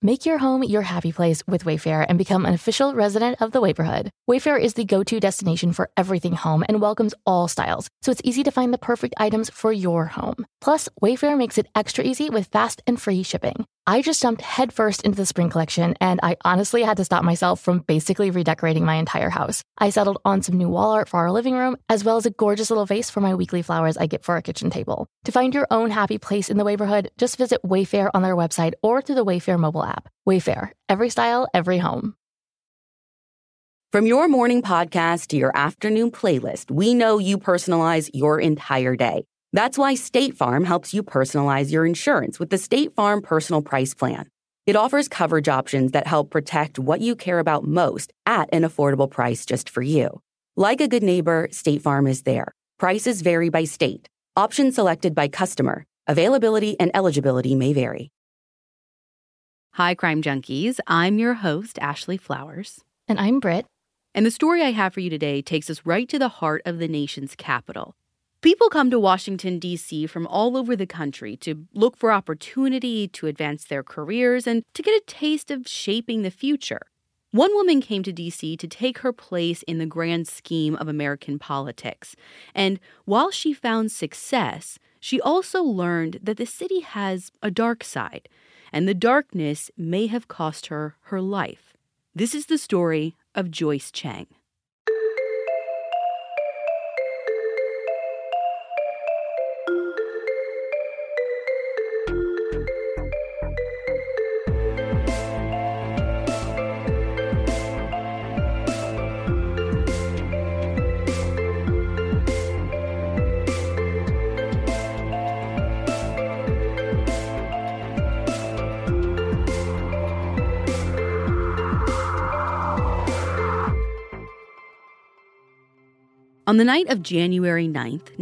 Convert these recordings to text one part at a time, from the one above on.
Make your home your happy place with Wayfair and become an official resident of the Wayborhood. Wayfair is the go-to destination for everything home and welcomes all styles, so it's easy to find the perfect items for your home. Plus, Wayfair makes it extra easy with fast and free shipping. I just jumped headfirst into the spring collection, and I honestly had to stop myself from basically redecorating my entire house. I settled on some new wall art for our living room, as well as a gorgeous little vase for my weekly flowers I get for our kitchen table. To find your own happy place in the Wayborhood, just visit Wayfair on their website or through the Wayfair mobile app. Wayfair, every style, every home. From your morning podcast to your afternoon playlist, we know you personalize your entire day. That's why State Farm helps you personalize your insurance with the State Farm Personal Price Plan. It offers coverage options that help protect what you care about most at an affordable price just for you. Like a good neighbor, State Farm is there. Prices vary by state. Options selected by customer. Availability and eligibility may vary. Hi, Crime Junkies. I'm your host, Ashley Flowers. And I'm Britt. And the story I have for you today takes us right to the heart of the nation's capital. People come to Washington, D.C. from all over the country to look for opportunity, to advance their careers, and to get a taste of shaping the future. One woman came to D.C. to take her place in the grand scheme of American politics. And while she found success, she also learned that the city has a dark side, and the darkness may have cost her her life. This is the story of Joyce Chang. On the night of January 9th,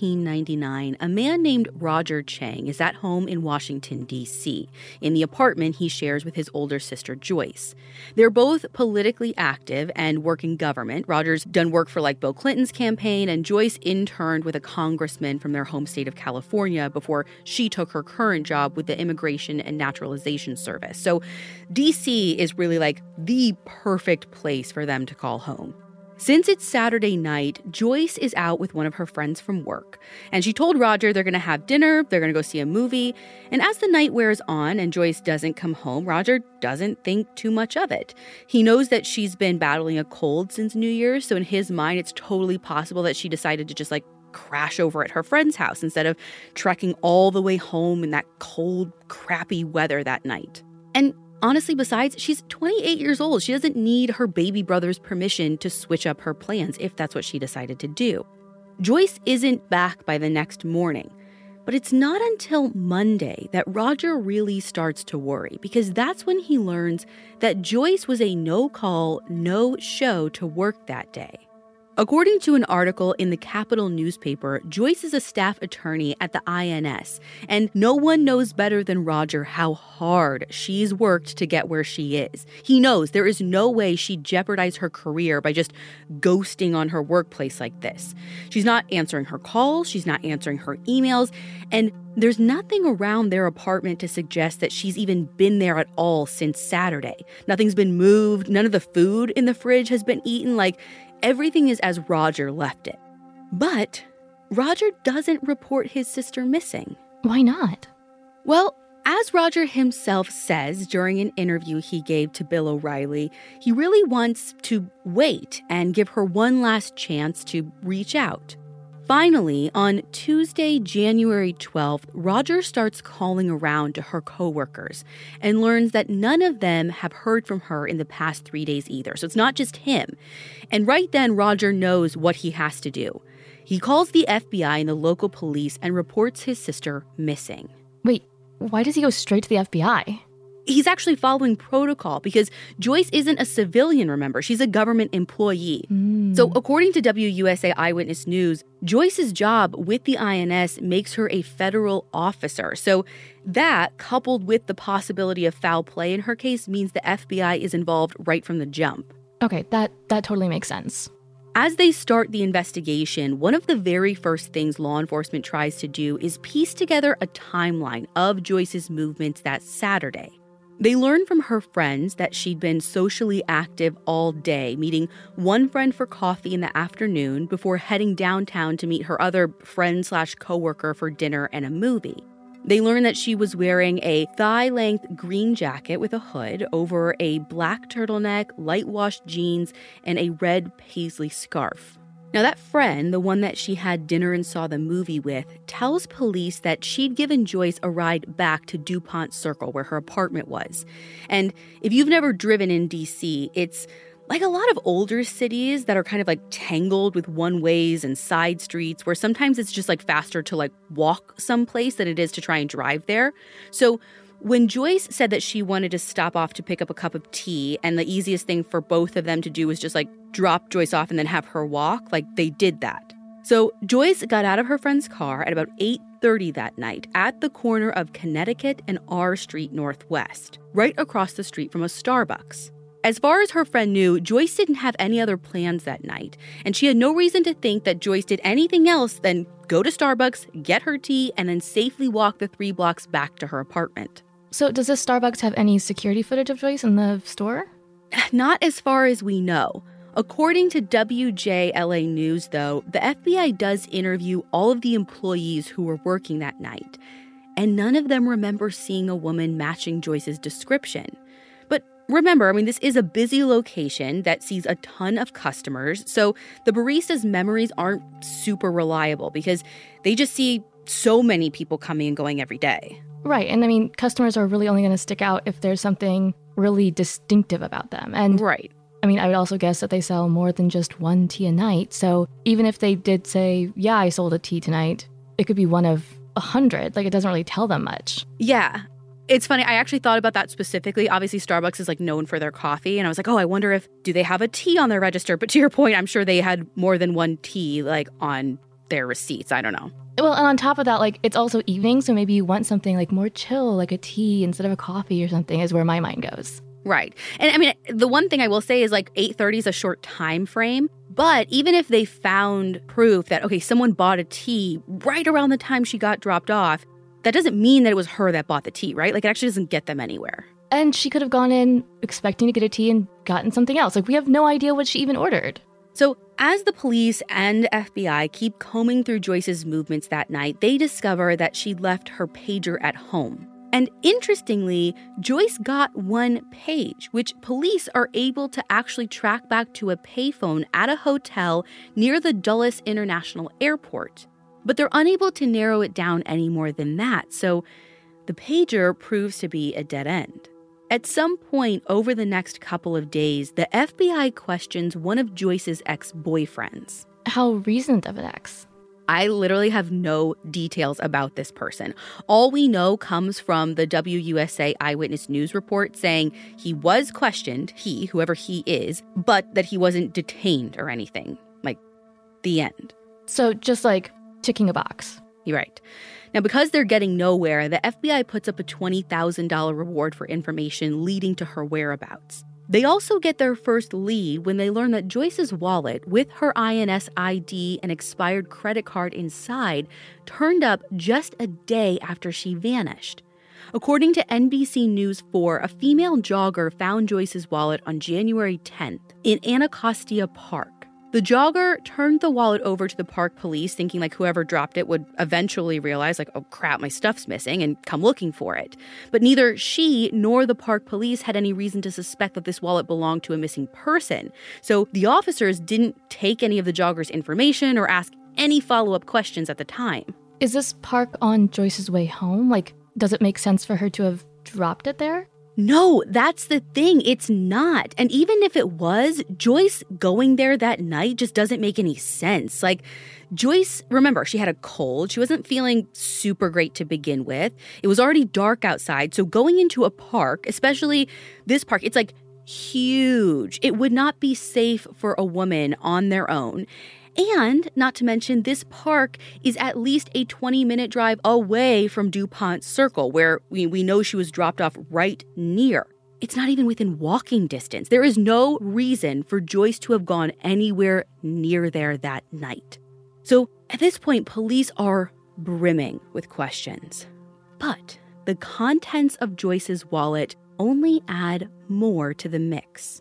1999, a man named Roger Chang is at home in Washington, D.C., in the apartment he shares with his older sister, Joyce. They're both politically active and work in government. Roger's done work for Bill Clinton's campaign, and Joyce interned with a congressman from their home state of California before she took her current job with the Immigration and Naturalization Service. So D.C. is really the perfect place for them to call home. Since it's Saturday night, Joyce is out with one of her friends from work, and she told Roger they're going to have dinner, they're going to go see a movie, and as the night wears on and Joyce doesn't come home, Roger doesn't think too much of it. He knows that she's been battling a cold since New Year's, so in his mind, it's totally possible that she decided to just crash over at her friend's house instead of trekking all the way home in that cold, crappy weather that night. And honestly, besides, she's 28 years old. She doesn't need her baby brother's permission to switch up her plans if that's what she decided to do. Joyce isn't back by the next morning, but it's not until Monday that Roger really starts to worry, because that's when he learns that Joyce was a no-call, no-show to work that day. According to an article in the Capital newspaper, Joyce is a staff attorney at the INS, and no one knows better than Roger how hard she's worked to get where she is. He knows there is no way she'd jeopardize her career by just ghosting on her workplace like this. She's not answering her calls, she's not answering her emails, and there's nothing around their apartment to suggest that she's even been there at all since Saturday. Nothing's been moved, none of the food in the fridge has been eaten, everything is as Roger left it. But Roger doesn't report his sister missing. Why not? Well, as Roger himself says during an interview he gave to Bill O'Reilly, he really wants to wait and give her one last chance to reach out. Finally, on Tuesday, January 12th, Roger starts calling around to her coworkers and learns that none of them have heard from her in the past 3 days either. So it's not just him. And right then, Roger knows what he has to do. He calls the FBI and the local police and reports his sister missing. Wait, why does he go straight to the FBI? He's actually following protocol because Joyce isn't a civilian, remember. She's a government employee. So according to WUSA Eyewitness News, Joyce's job with the INS makes her a federal officer. So that, coupled with the possibility of foul play in her case, means the FBI is involved right from the jump. Okay, that totally makes sense. As they start the investigation, one of the very first things law enforcement tries to do is piece together a timeline of Joyce's movements that Saturday. They learned from her friends that she'd been socially active all day, meeting one friend for coffee in the afternoon before heading downtown to meet her other friend/coworker for dinner and a movie. They learned that she was wearing a thigh-length green jacket with a hood over a black turtleneck, light-washed jeans, and a red paisley scarf. Now, that friend, the one that she had dinner and saw the movie with, tells police that she'd given Joyce a ride back to DuPont Circle, where her apartment was. And if you've never driven in D.C., it's like a lot of older cities that are kind of like tangled with one-ways and side streets, where sometimes it's just like faster to like walk someplace than it is to try and drive there. So when Joyce said that she wanted to stop off to pick up a cup of tea, and the easiest thing for both of them to do was just like drop Joyce off and then have her walk, like they did that. So Joyce got out of her friend's car at about 8:30 that night at the corner of Connecticut and R Street Northwest, right across the street from a Starbucks. As far as her friend knew, Joyce didn't have any other plans that night, and she had no reason to think that Joyce did anything else than go to Starbucks, get her tea, and then safely walk the 3 blocks back to her apartment. So does this Starbucks have any security footage of Joyce in the store? Not as far as we know. According to WJLA News, though, the FBI does interview all of the employees who were working that night, and none of them remember seeing a woman matching Joyce's description. But remember, this is a busy location that sees a ton of customers, so the barista's memories aren't super reliable because they just see so many people coming and going every day. Right, and customers are really only going to stick out if there's something really distinctive about them. And right. I would also guess that they sell more than just one tea a night. So even if they did say, yeah, I sold a tea tonight, it could be one of 100. Like, it doesn't really tell them much. Yeah. It's funny. I actually thought about that specifically. Obviously, Starbucks is known for their coffee. And I was like, I wonder do they have a tea on their register? But to your point, I'm sure they had more than one tea on their receipts. I don't know. Well, and on top of that, it's also evening, so maybe you want something more chill, like a tea instead of a coffee or something, is where my mind goes. Right. And the one thing I will say is 8:30 is a short time frame, but even if they found proof that, okay, someone bought a tea right around the time she got dropped off, that doesn't mean that it was her that bought the tea, right? It actually doesn't get them anywhere. And she could have gone in expecting to get a tea and gotten something else. We have no idea what she even ordered. So as the police and FBI keep combing through Joyce's movements that night, they discover that she'd left her pager at home. And interestingly, Joyce got one page, which police are able to actually track back to a payphone at a hotel near the Dulles International Airport. But they're unable to narrow it down any more than that, so the pager proves to be a dead end. At some point over the next couple of days, the FBI questions one of Joyce's ex-boyfriends. How recent of an ex? I literally have no details about this person. All we know comes from the WUSA Eyewitness News report saying he was questioned, whoever he is, but that he wasn't detained or anything. The end. So just ticking a box. You're right. Now, because they're getting nowhere, the FBI puts up a $20,000 reward for information leading to her whereabouts. They also get their first lead when they learn that Joyce's wallet, with her INS ID and expired credit card inside, turned up just a day after she vanished. According to NBC News 4, a female jogger found Joyce's wallet on January 10th in Anacostia Park. The jogger turned the wallet over to the park police, thinking whoever dropped it would eventually realize oh crap, my stuff's missing, and come looking for it. But neither she nor the park police had any reason to suspect that this wallet belonged to a missing person. So the officers didn't take any of the jogger's information or ask any follow-up questions at the time. Is this park on Joyce's way home? Does it make sense for her to have dropped it there? No, that's the thing. It's not. And even if it was, Joyce going there that night just doesn't make any sense. Joyce, remember, she had a cold. She wasn't feeling super great to begin with. It was already dark outside. So going into a park, especially this park, it's huge. It would not be safe for a woman on their own. And not to mention, this park is at least a 20-minute drive away from DuPont Circle, where we know she was dropped off right near. It's not even within walking distance. There is no reason for Joyce to have gone anywhere near there that night. So at this point, police are brimming with questions. But the contents of Joyce's wallet only add more to the mix.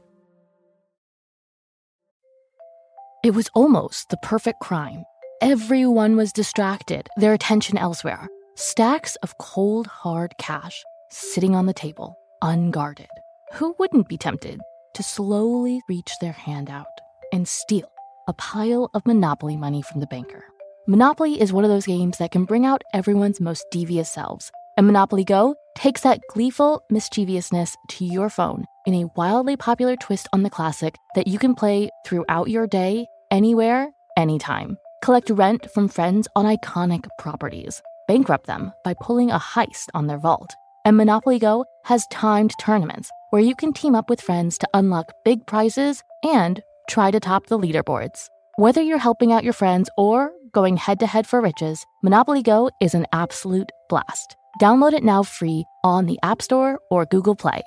It was almost the perfect crime. Everyone was distracted, their attention elsewhere. Stacks of cold, hard cash sitting on the table, unguarded. Who wouldn't be tempted to slowly reach their hand out and steal a pile of Monopoly money from the banker? Monopoly is one of those games that can bring out everyone's most devious selves. And Monopoly Go takes that gleeful mischievousness to your phone in a wildly popular twist on the classic that you can play throughout your day, anywhere, anytime. Collect rent from friends on iconic properties. Bankrupt them by pulling a heist on their vault. And Monopoly Go has timed tournaments where you can team up with friends to unlock big prizes and try to top the leaderboards. Whether you're helping out your friends or going head-to-head for riches, Monopoly Go is an absolute blast. Download it now free on the App Store or Google Play.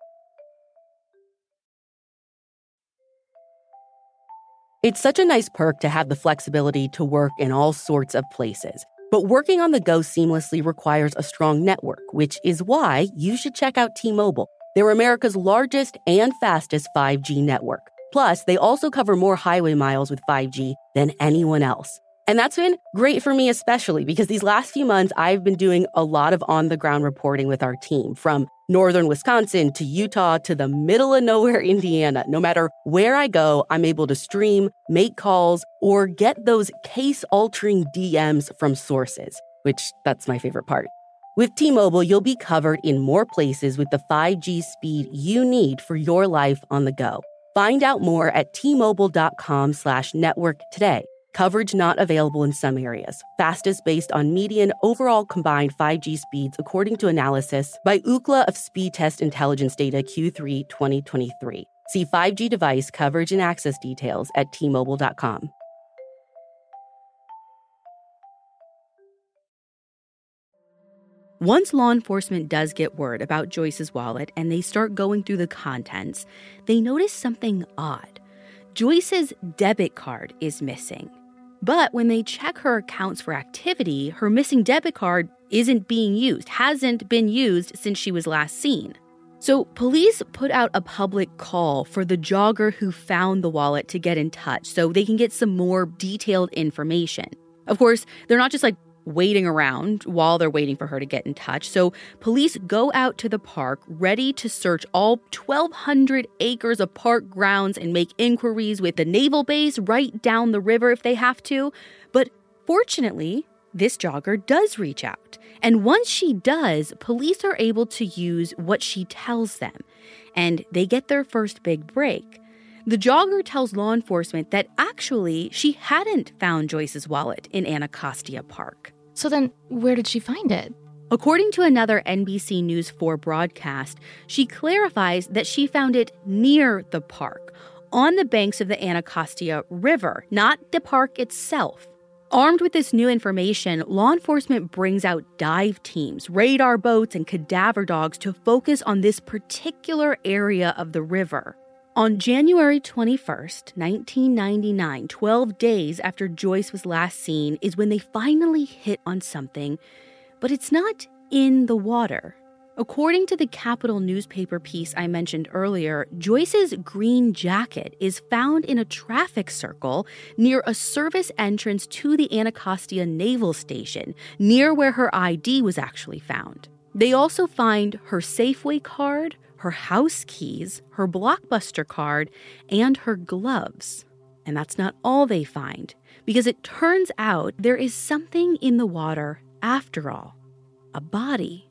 It's such a nice perk to have the flexibility to work in all sorts of places. But working on the go seamlessly requires a strong network, which is why you should check out T-Mobile. They're America's largest and fastest 5G network. Plus, they also cover more highway miles with 5G than anyone else. And that's been great for me especially because these last few months, I've been doing a lot of on-the-ground reporting with our team, from northern Wisconsin to Utah to the middle of nowhere, Indiana. No matter where I go, I'm able to stream, make calls, or get those case-altering DMs from sources, which that's my favorite part. With T-Mobile, you'll be covered in more places with the 5G speed you need for your life on the go. Find out more at T-Mobile.com/network today. Coverage not available in some areas. Fastest based on median overall combined 5G speeds, according to analysis by Ookla of Speed Test Intelligence Data Q3 2023. See 5G device coverage and access details at T-Mobile.com. Once law enforcement does get word about Joyce's wallet and they start going through the contents, they notice something odd. Joyce's debit card is missing. But when they check her accounts for activity, her missing debit card hasn't been used since she was last seen. So police put out a public call for the jogger who found the wallet to get in touch so they can get some more detailed information. Of course, they're not just waiting around while they're waiting for her to get in touch. So police go out to the park ready to search all 1,200 acres of park grounds and make inquiries with the naval base right down the river if they have to. But fortunately, this jogger does reach out. And once she does, police are able to use what she tells them. And they get their first big break. The jogger tells law enforcement that actually she hadn't found Joyce's wallet in Anacostia Park. So then, where did she find it? According to another NBC News 4 broadcast, she clarifies that she found it near the park, on the banks of the Anacostia River, not the park itself. Armed with this new information, law enforcement brings out dive teams, radar boats, and cadaver dogs to focus on this particular area of the river. On January 21st, 1999, 12 days after Joyce was last seen, is when they finally hit on something, but it's not in the water. According to the Capital newspaper piece I mentioned earlier, Joyce's green jacket is found in a traffic circle near a service entrance to the Anacostia Naval Station, near where her ID was actually found. They also find her Safeway card, her house keys, her Blockbuster card, and her gloves. And that's not all they find, because it turns out there is something in the water after all, a body.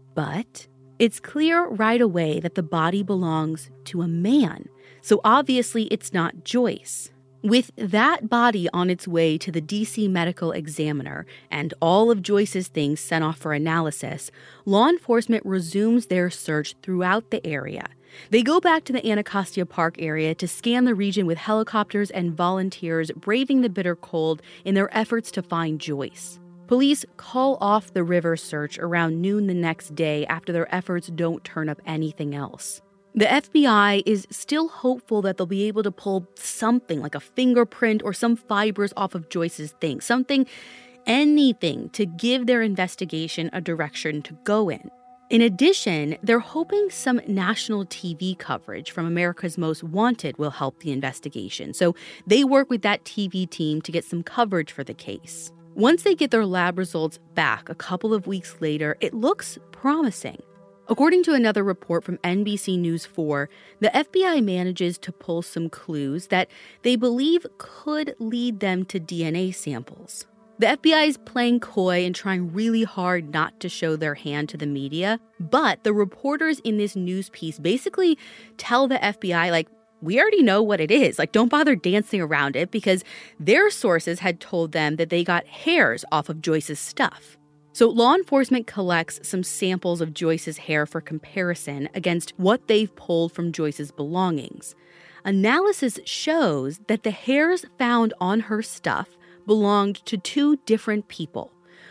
But it's clear right away that the body belongs to a man, so obviously it's not Joyce. With that body on its way to the D.C. Medical Examiner and all of Joyce's things sent off for analysis, law enforcement resumes their search throughout the area. They go back to the Anacostia Park area to scan the region with helicopters and volunteers braving the bitter cold in their efforts to find Joyce. Police call off the river search around noon the next day after their efforts don't turn up anything else. The FBI is still hopeful that they'll be able to pull something like a fingerprint or some fibers off of Joyce's things, anything to give their investigation a direction to go in. In addition, they're hoping some national TV coverage from America's Most Wanted will help the investigation. So they work with that TV team to get some coverage for the case. Once they get their lab results back a couple of weeks later, it looks promising. According to another report from NBC News 4, the FBI manages to pull some clues that they believe could lead them to DNA samples. The FBI is playing coy and trying really hard not to show their hand to the media, but the reporters in this news piece basically tell the FBI, we already know what it is. Don't bother dancing around it, because their sources had told them that they got hairs off of Joyce's stuff. So law enforcement collects some samples of Joyce's hair for comparison against what they've pulled from Joyce's belongings. Analysis shows that the hairs found on her stuff belonged to two different people,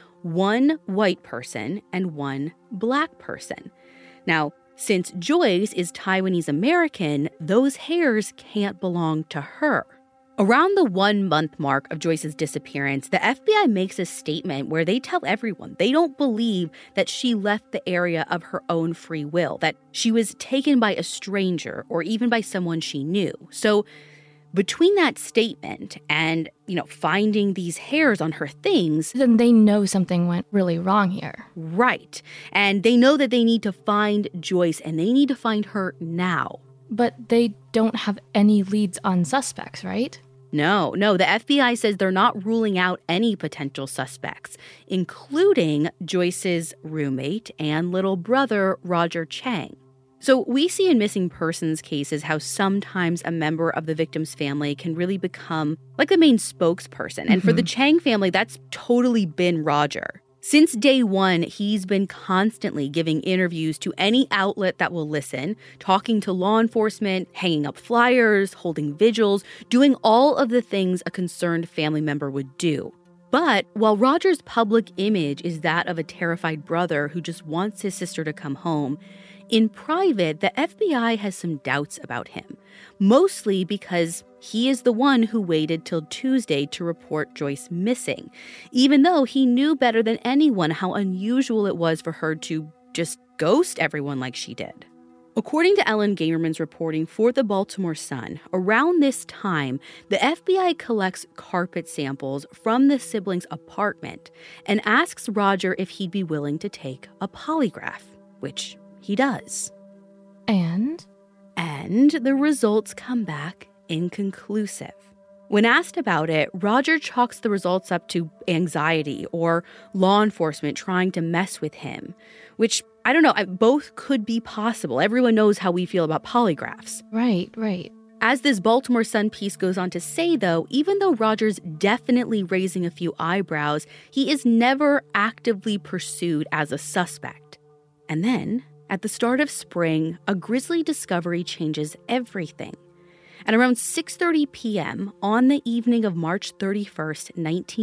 one white person and one black person. Now, since Joyce is Taiwanese American, those hairs can't belong to her. Around the 1-month mark of Joyce's disappearance, the FBI makes a statement where they tell everyone they don't believe that she left the area of her own free will, that she was taken by a stranger or even by someone she knew. So between that statement and, finding these hairs on her things... Then they know something went really wrong here. Right. And they know that they need to find Joyce, and they need to find her now. But they don't have any leads on suspects, right? No. The FBI says they're not ruling out any potential suspects, including Joyce's roommate and little brother, Roger Chang. So we see in missing persons cases how sometimes a member of the victim's family can really become like the main spokesperson. And for the Chang family, that's totally been Roger. Since day one, he's been constantly giving interviews to any outlet that will listen, talking to law enforcement, hanging up flyers, holding vigils, doing all of the things a concerned family member would do. But while Roger's public image is that of a terrified brother who just wants his sister to come home, in private, the FBI has some doubts about him, mostly because he is the one who waited till Tuesday to report Joyce missing, even though he knew better than anyone how unusual it was for her to just ghost everyone like she did. According to Ellen Gamerman's reporting for the Baltimore Sun, around this time, the FBI collects carpet samples from the siblings' apartment and asks Roger if he'd be willing to take a polygraph, which he does. And the results come back inconclusive. When asked about it, Roger chalks the results up to anxiety or law enforcement trying to mess with him, which, I don't know, both could be possible. Everyone knows how we feel about polygraphs. Right. As this Baltimore Sun piece goes on to say, though, even though Roger's definitely raising a few eyebrows, he is never actively pursued as a suspect. And then, at the start of spring, a grisly discovery changes everything. At around 6:30 p.m. on the evening of March 31st,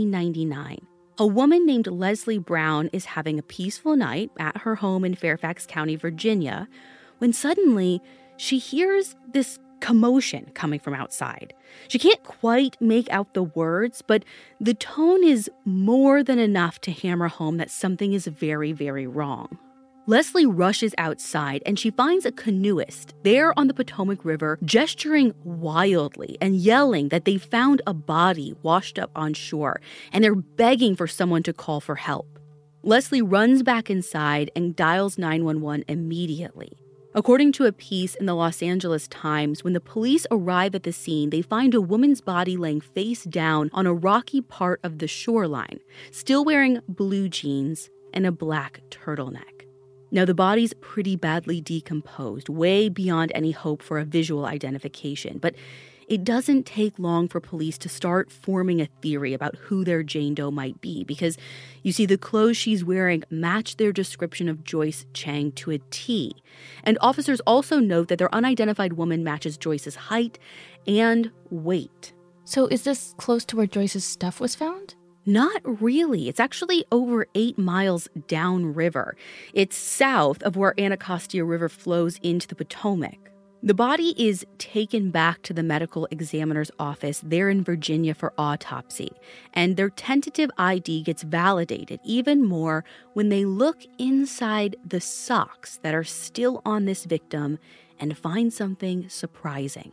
1999, a woman named Leslie Brown is having a peaceful night at her home in Fairfax County, Virginia, when suddenly she hears this commotion coming from outside. She can't quite make out the words, but the tone is more than enough to hammer home that something is very, very wrong. Leslie rushes outside and she finds a canoeist there on the Potomac River gesturing wildly and yelling that they found a body washed up on shore and they're begging for someone to call for help. Leslie runs back inside and dials 911 immediately. According to a piece in the Los Angeles Times, when the police arrive at the scene, they find a woman's body laying face down on a rocky part of the shoreline, still wearing blue jeans and a black turtleneck. Now, the body's pretty badly decomposed, way beyond any hope for a visual identification, but it doesn't take long for police to start forming a theory about who their Jane Doe might be, because, you see, the clothes she's wearing match their description of Joyce Chang to a T. And officers also note that their unidentified woman matches Joyce's height and weight. So is this close to where Joyce's stuff was found? Not really. It's actually over 8 miles downriver. It's south of where Anacostia River flows into the Potomac. The body is taken back to the medical examiner's office there in Virginia for autopsy, and their tentative ID gets validated even more when they look inside the socks that are still on this victim and find something surprising.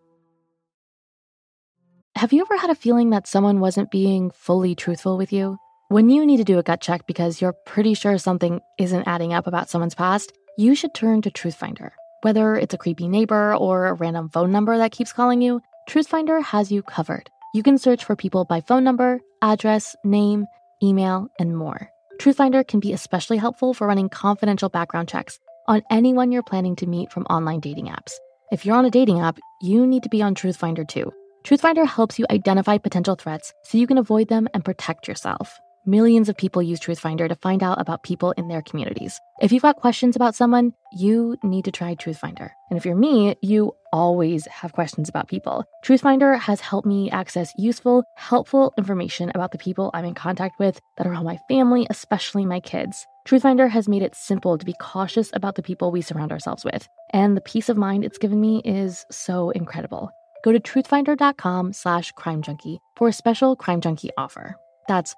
Have you ever had a feeling that someone wasn't being fully truthful with you? When you need to do a gut check because you're pretty sure something isn't adding up about someone's past, you should turn to Truthfinder. Whether it's a creepy neighbor or a random phone number that keeps calling you, Truthfinder has you covered. You can search for people by phone number, address, name, email, and more. Truthfinder can be especially helpful for running confidential background checks on anyone you're planning to meet from online dating apps. If you're on a dating app, you need to be on Truthfinder too. Truthfinder helps you identify potential threats so you can avoid them and protect yourself. Millions of people use Truthfinder to find out about people in their communities. If you've got questions about someone, you need to try Truthfinder. And if you're me, you always have questions about people. Truthfinder has helped me access useful, helpful information about the people I'm in contact with that are all my family, especially my kids. Truthfinder has made it simple to be cautious about the people we surround ourselves with. And the peace of mind it's given me is so incredible. Go to truthfinder.com/crimejunkie for a special Crime Junkie offer. That's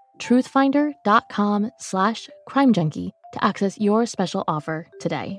truthfinder.com/crimejunkie to access your special offer today.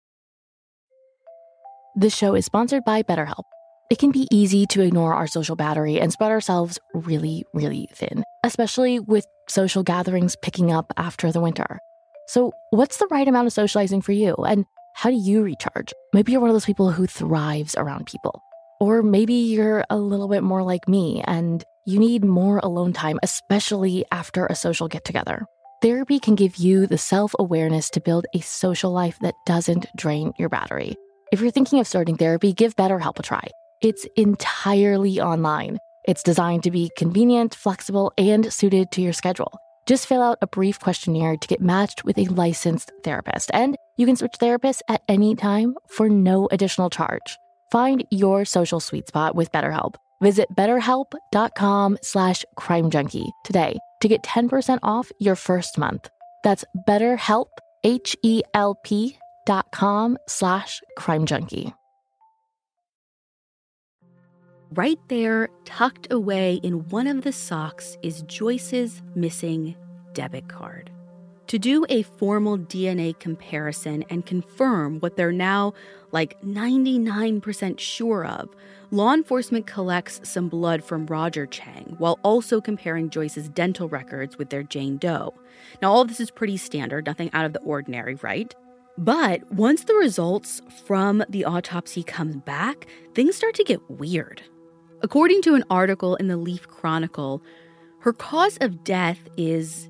This show is sponsored by BetterHelp. It can be easy to ignore our social battery and spread ourselves really, really thin, especially with social gatherings picking up after the winter. So what's the right amount of socializing for you? And how do you recharge? Maybe you're one of those people who thrives around people. Or maybe you're a little bit more like me and you need more alone time, especially after a social get-together. Therapy can give you the self-awareness to build a social life that doesn't drain your battery. If you're thinking of starting therapy, give BetterHelp a try. It's entirely online. It's designed to be convenient, flexible, and suited to your schedule. Just fill out a brief questionnaire to get matched with a licensed therapist, and you can switch therapists at any time for no additional charge. Find your social sweet spot with BetterHelp. Visit betterhelp.com/crimejunkie today to get 10% off your first month. That's BetterHelp, HELP.com/crimejunkie. Right there, tucked away in one of the socks, is Joyce's missing debit card. To do a formal DNA comparison and confirm what they're now like 99% sure of, law enforcement collects some blood from Roger Chang while also comparing Joyce's dental records with their Jane Doe. Now, all of this is pretty standard, nothing out of the ordinary, right? But once the results from the autopsy come back, things start to get weird. According to an article in the Leaf Chronicle, her cause of death is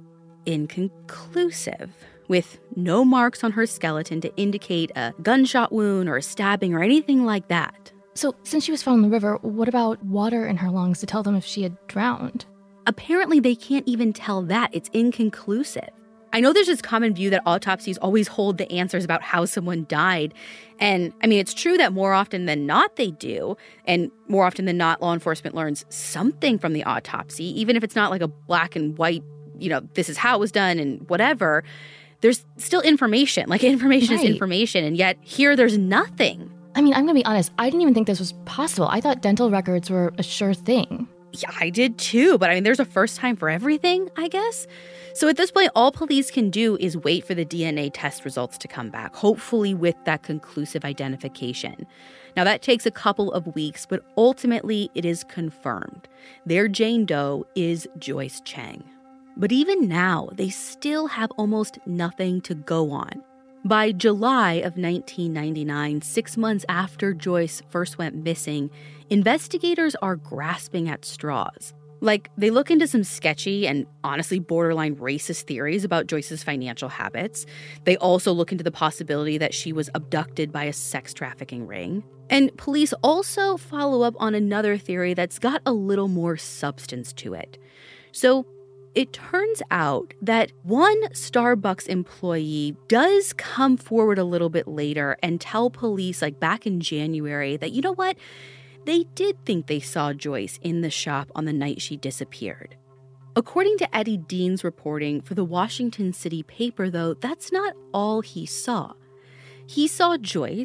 inconclusive, with no marks on her skeleton to indicate a gunshot wound or a stabbing or anything like that. So, since she was found in the river, what about water in her lungs to tell them if she had drowned? Apparently, they can't even tell that. It's inconclusive. I know there's this common view that autopsies always hold the answers about how someone died. And, I mean, it's true that more often than not they do. And more often than not, law enforcement learns something from the autopsy, even if it's not like a black and white, this is how it was done and whatever. There's still information. Like, information is information. And yet, here there's nothing. I mean, I'm going to be honest. I didn't even think this was possible. I thought dental records were a sure thing. Yeah, I did too. But I mean, there's a first time for everything, I guess. So at this point, all police can do is wait for the DNA test results to come back, hopefully with that conclusive identification. Now, that takes a couple of weeks, but ultimately it is confirmed. Their Jane Doe is Joyce Chang. But even now, they still have almost nothing to go on. By July of 1999, 6 months after Joyce first went missing, investigators are grasping at straws. Like, they look into some sketchy and honestly borderline racist theories about Joyce's financial habits. They also look into the possibility that she was abducted by a sex trafficking ring. And police also follow up on another theory that's got a little more substance to it. So it turns out that one Starbucks employee does come forward a little bit later and tell police, like back in January, that, you know what? They did think they saw Joyce in the shop on the night she disappeared. According to Eddie Dean's reporting for the Washington City paper, though, that's not all he saw. He saw Joyce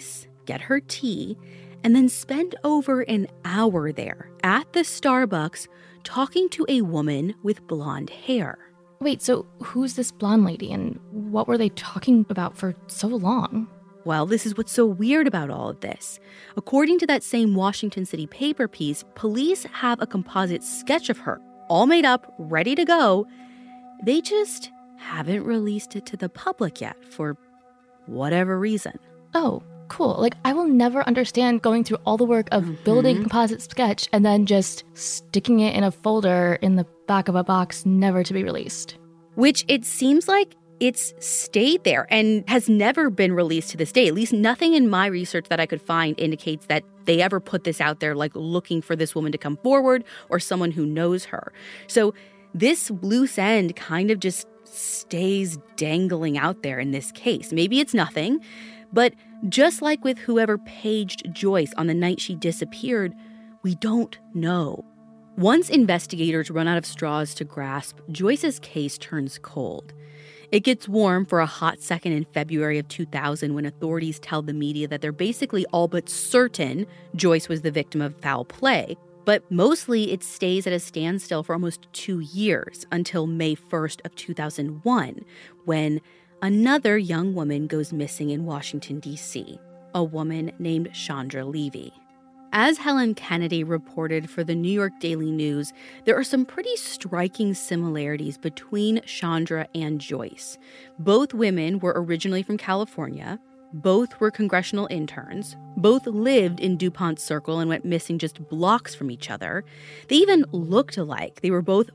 get her tea, and then spend over an hour there at the Starbucks talking to a woman with blonde hair. Wait, so who's this blonde lady and what were they talking about for so long? Well, this is what's so weird about all of this. According to that same Washington City paper piece, police have a composite sketch of her, all made up, ready to go. They just haven't released it to the public yet for whatever reason. Oh, cool. Like, I will never understand going through all the work of building a composite sketch and then just sticking it in a folder in the back of a box, never to be released. Which it seems like it's stayed there and has never been released to this day. At least nothing in my research that I could find indicates that they ever put this out there, like looking for this woman to come forward or someone who knows her. So this loose end kind of just stays dangling out there in this case. Maybe it's nothing, but just like with whoever paged Joyce on the night she disappeared, we don't know. Once investigators run out of straws to grasp, Joyce's case turns cold. It gets warm for a hot second in February of 2000 when authorities tell the media that they're basically all but certain Joyce was the victim of foul play. But mostly it stays at a standstill for almost 2 years until May 1st of 2001, when another young woman goes missing in Washington, D.C., a woman named Chandra Levy. As Helen Kennedy reported for the New York Daily News, there are some pretty striking similarities between Chandra and Joyce. Both women were originally from California. Both were congressional interns. Both lived in DuPont Circle and went missing just blocks from each other. They even looked alike. They were both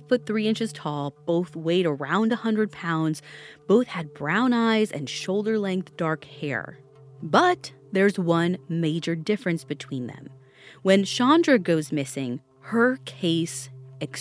5'3" tall, both weighed around 100 pounds, both had brown eyes and shoulder-length dark hair. But there's one major difference between them. When Chandra goes missing, her case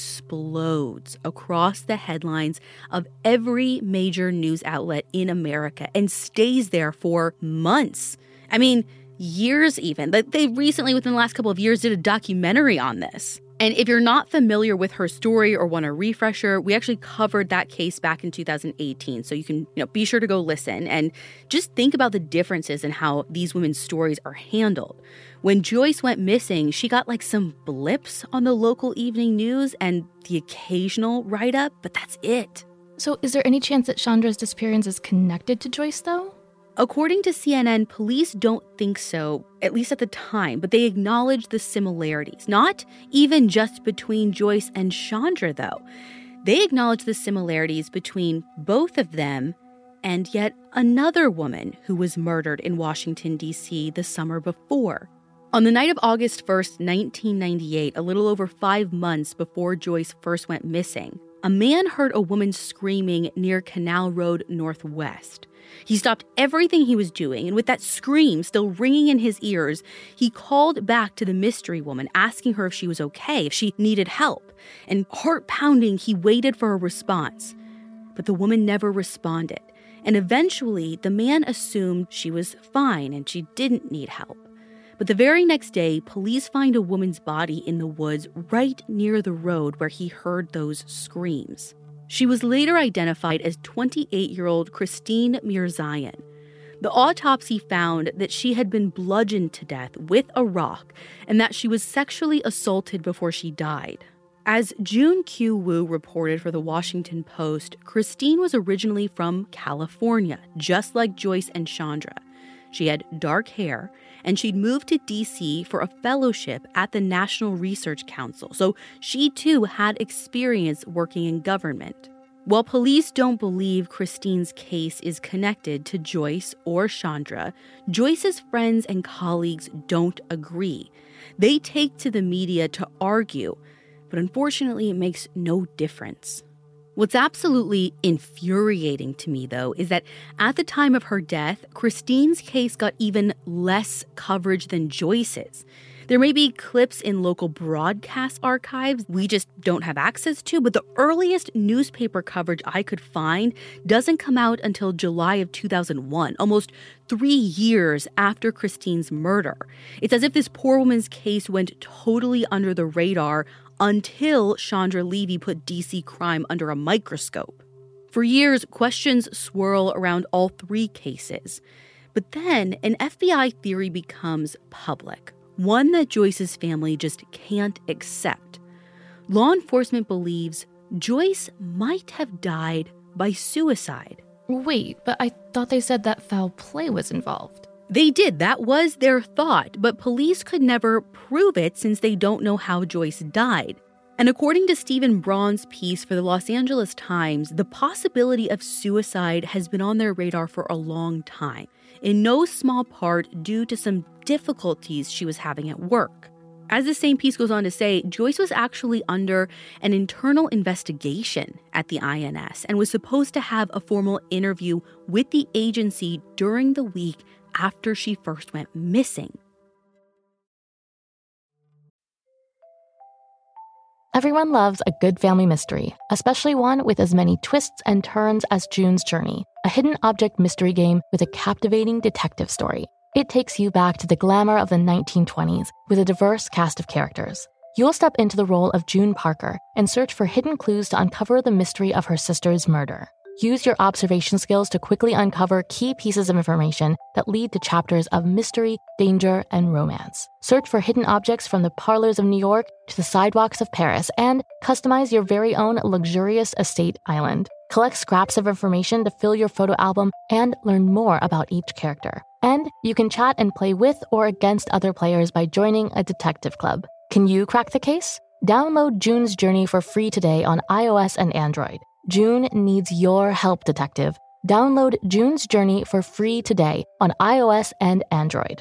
explodes across the headlines of every major news outlet in America and stays there for months. I mean, years even. They recently, within the last couple of years, did a documentary on this. And if you're not familiar with her story or want a refresher, we actually covered that case back in 2018. So you can be sure to go listen and just think about the differences in how these women's stories are handled. When Joyce went missing, she got like some blips on the local evening news and the occasional write-up, but that's it. So is there any chance that Chandra's disappearance is connected to Joyce, though? According to CNN, police don't think so, at least at the time, but they acknowledge the similarities. Not even just between Joyce and Chandra, though. They acknowledge the similarities between both of them and yet another woman who was murdered in Washington, D.C. the summer before. On the night of August 1st, 1998, a little over 5 months before Joyce first went missing, a man heard a woman screaming near Canal Road Northwest. He stopped everything he was doing, and with that scream still ringing in his ears, he called back to the mystery woman, asking her if she was okay, if she needed help. And heart-pounding, he waited for a response. But the woman never responded, and eventually the man assumed she was fine and she didn't need help. But the very next day, police find a woman's body in the woods right near the road where he heard those screams. She was later identified as 28-year-old Christine Mirzayan. The autopsy found that she had been bludgeoned to death with a rock and that she was sexually assaulted before she died. As June Q. Wu reported for the Washington Post, Christine was originally from California, just like Joyce and Chandra. She had dark hair, and she'd moved to D.C. for a fellowship at the National Research Council, so she too had experience working in government. While police don't believe Christine's case is connected to Joyce or Chandra, Joyce's friends and colleagues don't agree. They take to the media to argue, but unfortunately it makes no difference. What's absolutely infuriating to me, though, is that at the time of her death, Christine's case got even less coverage than Joyce's. There may be clips in local broadcast archives we just don't have access to, but the earliest newspaper coverage I could find doesn't come out until July of 2001, almost 3 years after Christine's murder. It's as if this poor woman's case went totally under the radar until Chandra Levy put DC crime under a microscope. For years, questions swirl around all 3 cases. But then an FBI theory becomes public, one that Joyce's family just can't accept. Law enforcement believes Joyce might have died by suicide. Wait, but I thought they said that foul play was involved. They did. That was their thought, but police could never prove it since they don't know how Joyce died. And according to Stephen Braun's piece for the Los Angeles Times, the possibility of suicide has been on their radar for a long time, in no small part due to some difficulties she was having at work. As the same piece goes on to say, Joyce was actually under an internal investigation at the INS and was supposed to have a formal interview with the agency during the week after she first went missing. Everyone loves a good family mystery, especially one with as many twists and turns as June's Journey, a hidden object mystery game with a captivating detective story. It takes you back to the glamour of the 1920s with a diverse cast of characters. You'll step into the role of June Parker and search for hidden clues to uncover the mystery of her sister's murder. Use your observation skills to quickly uncover key pieces of information that lead to chapters of mystery, danger, and romance. Search for hidden objects from the parlors of New York to the sidewalks of Paris, and customize your very own luxurious estate island. Collect scraps of information to fill your photo album and learn more about each character. And you can chat and play with or against other players by joining a detective club. Can you crack the case? Download June's Journey for free today on iOS and Android. June needs your help, detective. Download June's Journey for free today on iOS and Android.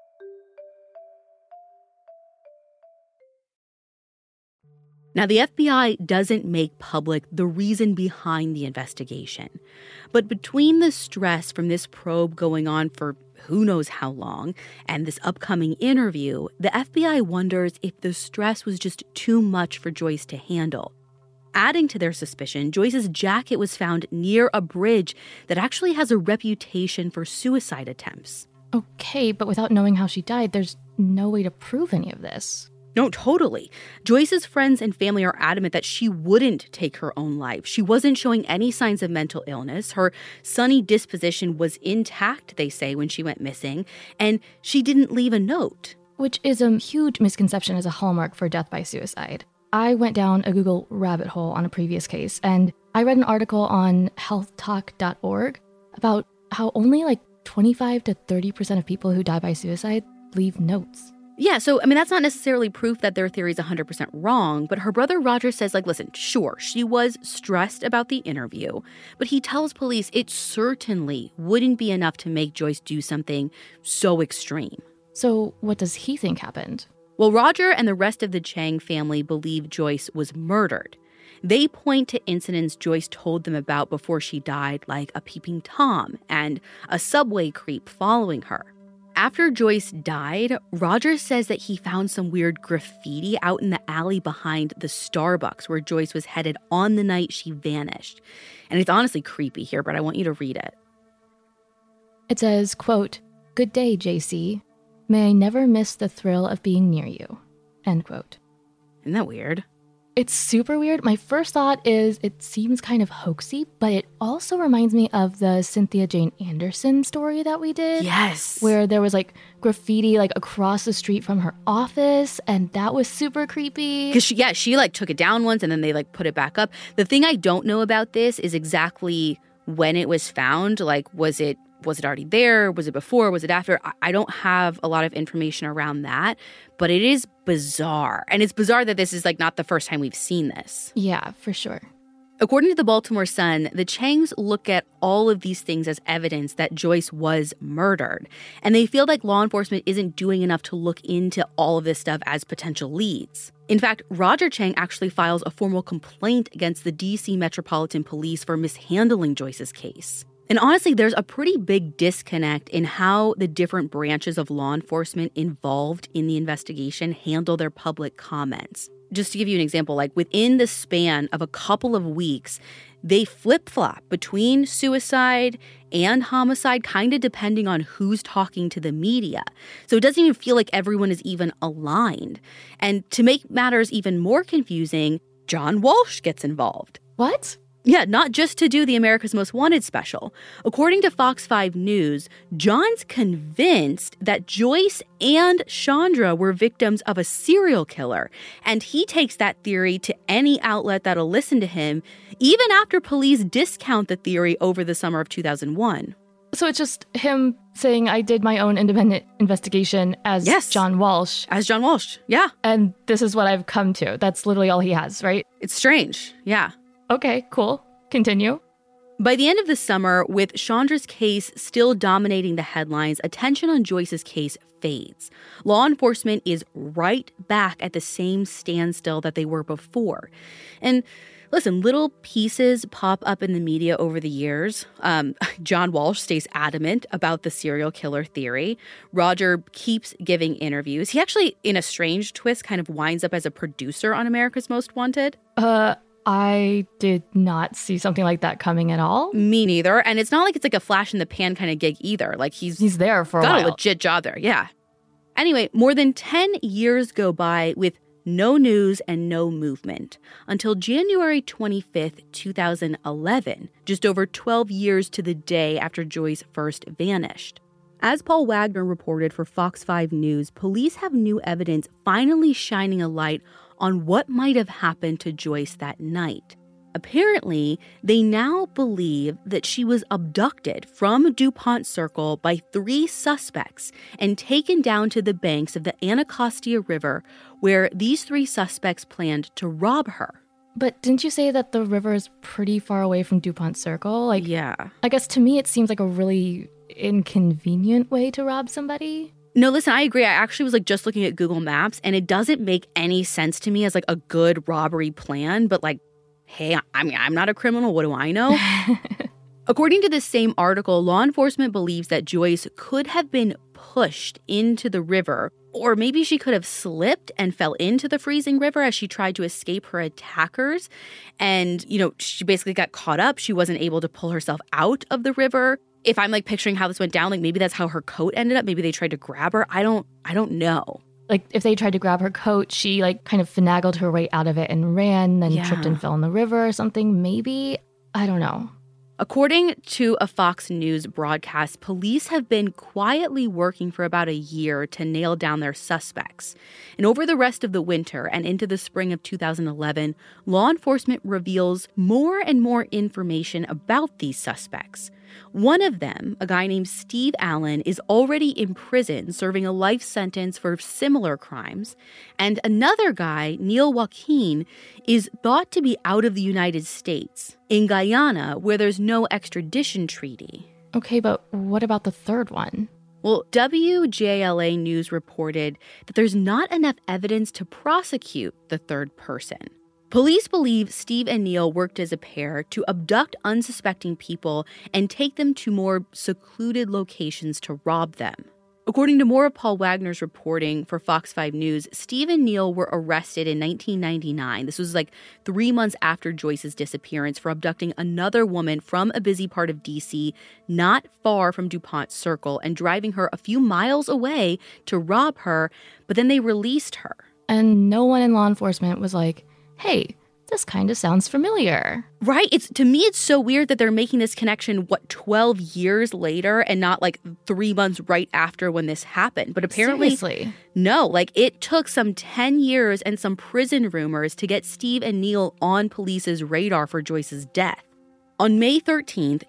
Now, the FBI doesn't make public the reason behind the investigation. But between the stress from this probe going on for who knows how long and this upcoming interview, the FBI wonders if the stress was just too much for Joyce to handle. Adding to their suspicion, Joyce's jacket was found near a bridge that actually has a reputation for suicide attempts. Okay, but without knowing how she died, there's no way to prove any of this. No, totally. Joyce's friends and family are adamant that she wouldn't take her own life. She wasn't showing any signs of mental illness. Her sunny disposition was intact, they say, when she went missing, and she didn't leave a note. Which is a huge misconception as a hallmark for death by suicide. I went down a Google rabbit hole on a previous case, and I read an article on healthtalk.org about how only 25 to 30% of people who die by suicide leave notes. Yeah, so, that's not necessarily proof that their theory is 100% wrong, but her brother Roger says, listen, sure, she was stressed about the interview, but he tells police it certainly wouldn't be enough to make Joyce do something so extreme. So what does he think happened? Well, Roger and the rest of the Chang family believe Joyce was murdered. They point to incidents Joyce told them about before she died, like a peeping Tom and a subway creep following her. After Joyce died, Roger says that he found some weird graffiti out in the alley behind the Starbucks where Joyce was headed on the night she vanished. And it's honestly creepy here, but I want you to read it. It says, quote, "Good day, JC. May I never miss the thrill of being near you." End quote. Isn't that weird? It's super weird. My first thought is it seems kind of hoaxy, but it also reminds me of the Cynthia Jane Anderson story that we did. Yes. Where there was graffiti across the street from her office, and that was super creepy. Because she took it down once and then they put it back up. The thing I don't know about this is exactly when it was found. Was it already there? Was it before? Was it after? I don't have a lot of information around that, but it is bizarre. And it's bizarre that this is not the first time we've seen this. Yeah, for sure. According to the Baltimore Sun, the Changs look at all of these things as evidence that Joyce was murdered. And they feel like law enforcement isn't doing enough to look into all of this stuff as potential leads. In fact, Roger Chang actually files a formal complaint against the D.C. Metropolitan Police for mishandling Joyce's case. And honestly, there's a pretty big disconnect in how the different branches of law enforcement involved in the investigation handle their public comments. Just to give you an example, within the span of a couple of weeks, they flip-flop between suicide and homicide, kind of depending on who's talking to the media. So it doesn't even feel like everyone is even aligned. And to make matters even more confusing, John Walsh gets involved. What? Yeah, not just to do the America's Most Wanted special. According to Fox 5 News, John's convinced that Joyce and Chandra were victims of a serial killer, and he takes that theory to any outlet that'll listen to him, even after police discount the theory over the summer of 2001. So it's just him saying, I did my own independent investigation as John Walsh. As John Walsh, yeah. And this is what I've come to. That's literally all he has, right? It's strange, yeah. Okay, cool. Continue. By the end of the summer, with Chandra's case still dominating the headlines, attention on Joyce's case fades. Law enforcement is right back at the same standstill that they were before. And listen, little pieces pop up in the media over the years. John Walsh stays adamant about the serial killer theory. Roger keeps giving interviews. He actually, in a strange twist, kind of winds up as a producer on America's Most Wanted. I did not see something like that coming at all. Me neither. And it's not like it's like a flash in the pan kind of gig either. Like he's there for a while. Got a legit job there, yeah. Anyway, more than 10 years go by with no news and no movement until January 25th, 2011, just over 12 years to the day after Joyce first vanished. As Paul Wagner reported for Fox 5 News, police have new evidence finally shining a light on what might have happened to Joyce that night. Apparently, they now believe that she was abducted from DuPont Circle by 3 suspects and taken down to the banks of the Anacostia River, where these 3 suspects planned to rob her. But didn't you say that the river is pretty far away from DuPont Circle? Yeah. I guess to me it seems like a really inconvenient way to rob somebody. No, listen, I agree. I actually was just looking at Google Maps, and it doesn't make any sense to me as a good robbery plan. But hey, I'm not a criminal. What do I know? According to this same article, law enforcement believes that Joyce could have been pushed into the river, or maybe she could have slipped and fell into the freezing river as she tried to escape her attackers. And, she basically got caught up. She wasn't able to pull herself out of the river. If I'm picturing how this went down, maybe that's how her coat ended up. Maybe they tried to grab her. I don't know. If they tried to grab her coat, she kind of finagled her way out of it and ran, then tripped and fell in the river or something. Maybe. I don't know. According to a Fox News broadcast, police have been quietly working for about a year to nail down their suspects. And over the rest of the winter and into the spring of 2011, law enforcement reveals more and more information about these suspects. One of them, a guy named Steve Allen, is already in prison serving a life sentence for similar crimes. And another guy, Neil Joaquin, is thought to be out of the United States, in Guyana, where there's no extradition treaty. Okay, but what about the third one? Well, WJLA News reported that there's not enough evidence to prosecute the third person. Police believe Steve and Neil worked as a pair to abduct unsuspecting people and take them to more secluded locations to rob them. According to more of Paul Wagner's reporting for Fox 5 News, Steve and Neil were arrested in 1999. This was 3 months after Joyce's disappearance for abducting another woman from a busy part of D.C. not far from DuPont Circle and driving her a few miles away to rob her, but then they released her. And no one in law enforcement was hey, this kind of sounds familiar. Right? To me, it's so weird that they're making this connection, 12 years later and not 3 months right after when this happened. But apparently, seriously? No, it took some 10 years and some prison rumors to get Steve and Neil on police's radar for Joyce's death. On May 13th,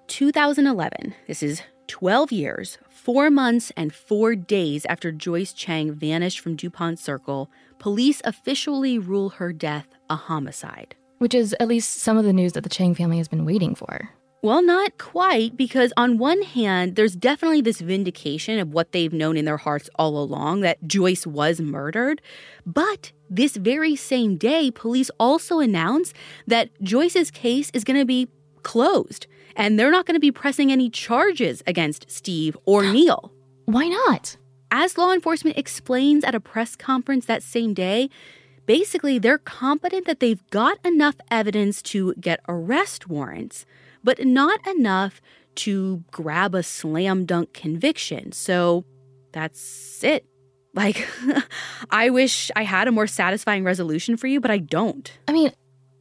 2011, this is 12 years, 4 months, and 4 days after Joyce Chang vanished from DuPont Circle, police officially rule her death a homicide. Which is at least some of the news that the Chang family has been waiting for. Well, not quite, because on one hand, there's definitely this vindication of what they've known in their hearts all along, that Joyce was murdered. But this very same day, police also announced that Joyce's case is going to be closed, and they're not going to be pressing any charges against Steve or Neil. Why not? As law enforcement explains at a press conference that same day, basically they're confident that they've got enough evidence to get arrest warrants, but not enough to grab a slam dunk conviction. So that's it. I wish I had a more satisfying resolution for you, but I don't. I mean,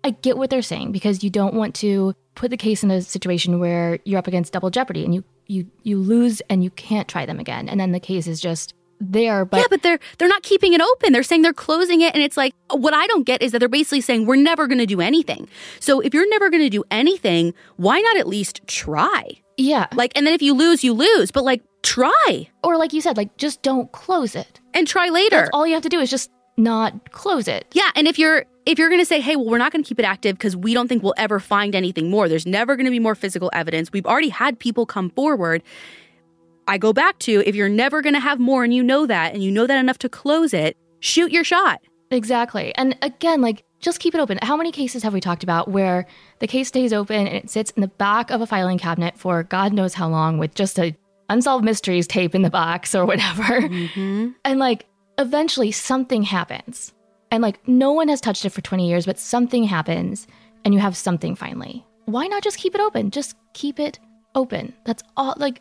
I get what they're saying, because you don't want to put the case in a situation where you're up against double jeopardy and you lose and you can't try them again. And then the case is just there. But yeah, but they're not keeping it open. They're saying they're closing it. And it's like, what I don't get is that they're basically saying we're never going to do anything. So if you're never going to do anything, why not at least try? Yeah. Like, and then if you lose, you lose. But like, try. Or like you said, like, just don't close it. And try later. That's all you have to do is just not close it. Yeah. And if you're going to say, hey, well, we're not going to keep it active because we don't think we'll ever find anything more. There's never going to be more physical evidence. We've already had people come forward. I go back to, if you're never going to have more and you know that enough to close it, shoot your shot. Exactly. And again, like, just keep it open. How many cases have we talked about where the case stays open and it sits in the back of a filing cabinet for God knows how long with just a unsolved mysteries tape in the box or whatever. Mm-hmm. And like, eventually something happens. And like, no one has touched it for 20 years, but something happens and you have something finally. Why not just keep it open? Just keep it open. That's all. Like,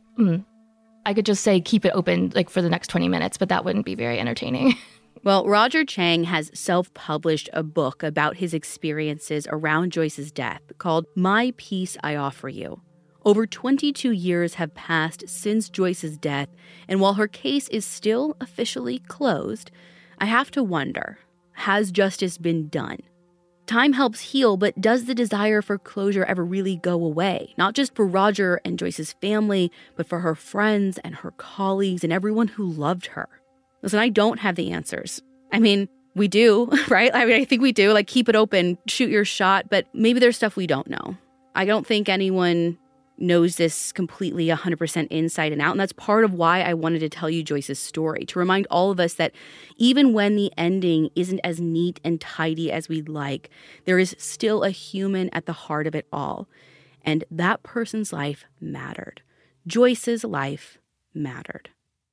I could just say keep it open like for the next 20 minutes, but that wouldn't be very entertaining. Well, Roger Chang has self-published a book about his experiences around Joyce's death called My Peace I Offer You. Over 22 years have passed since Joyce's death, and while her case is still officially closed, I have to wonder, has justice been done? Time helps heal, but does the desire for closure ever really go away? Not just for Roger and Joyce's family, but for her friends and her colleagues and everyone who loved her. Listen, I don't have the answers. I mean, we do, right? I mean, I think we do. Like, keep it open, shoot your shot, but maybe there's stuff we don't know. I don't think anyone knows this completely 100% inside and out. And that's part of why I wanted to tell you Joyce's story, to remind all of us that even when the ending isn't as neat and tidy as we'd like, there is still a human at the heart of it all. And that person's life mattered. Joyce's life mattered.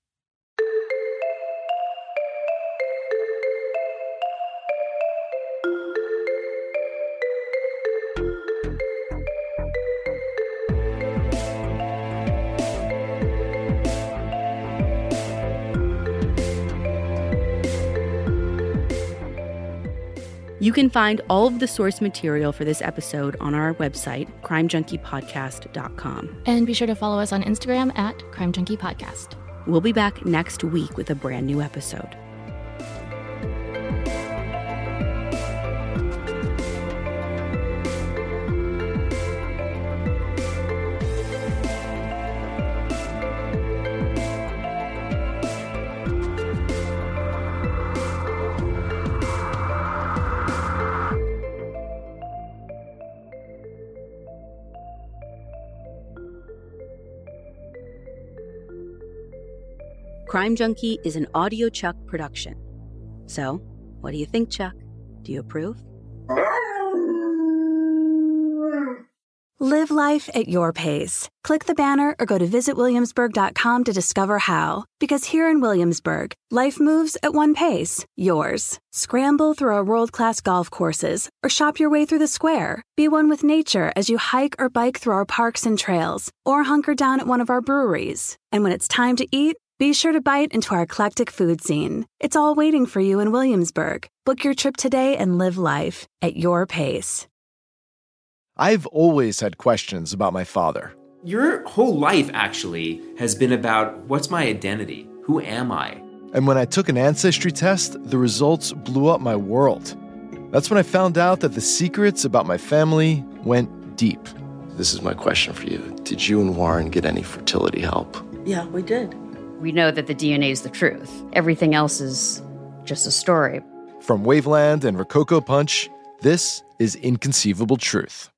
You can find all of the source material for this episode on our website, crimejunkiepodcast.com. And be sure to follow us on Instagram at Crime Junkie Podcast. We'll be back next week with a brand new episode. Crime Junkie is an Audio Chuck production. So, what do you think, Chuck? Do you approve? Live life at your pace. Click the banner or go to visitwilliamsburg.com to discover how. Because here in Williamsburg, life moves at one pace, yours. Scramble through our world-class golf courses or shop your way through the square. Be one with nature as you hike or bike through our parks and trails or hunker down at one of our breweries. And when it's time to eat, be sure to bite into our eclectic food scene. It's all waiting for you in Williamsburg. Book your trip today and live life at your pace. I've always had questions about my father. Your whole life, actually, has been about what's my identity? Who am I? And when I took an ancestry test, the results blew up my world. That's when I found out that the secrets about my family went deep. This is my question for you. Did you and Warren get any fertility help? Yeah, we did. We know that the DNA is the truth. Everything else is just a story. From Waveland and Rococo Punch, this is Inconceivable Truth.